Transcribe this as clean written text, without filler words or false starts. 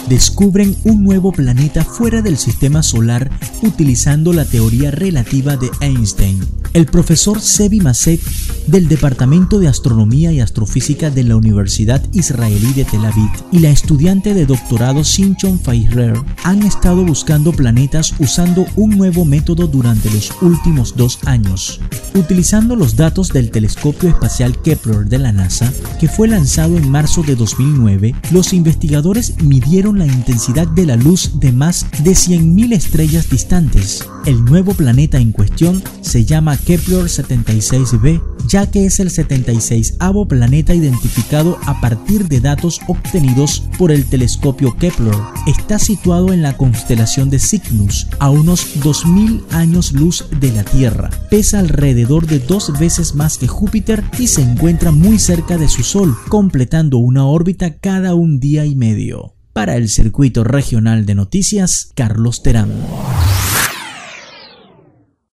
descubren un nuevo planeta fuera del sistema solar utilizando la teoría relativa de Einstein. El profesor Zevi Maset del Departamento de Astronomía y Astrofísica de la Universidad Israelí de Tel Aviv y la estudiante de doctorado Simchon Feirer han estado buscando planetas usando un nuevo método durante los últimos 2 años. Utilizando los datos del telescopio espacial Kepler de la NASA, que fue lanzado en marzo de 2009, los investigadores midieron la intensidad de la luz de más de 100.000 estrellas distantes. El nuevo planeta en cuestión se llama Kepler 76b, ya que es el 76avo planeta identificado a partir de datos obtenidos por el telescopio Kepler. Está situado en la constelación de Cygnus, a unos 2000 años luz de la Tierra. Pesa alrededor de 2 veces más que Júpiter y se encuentra muy cerca de su Sol, completando una órbita cada 1 día y medio. Para el Circuito Regional de Noticias, Carlos Terán.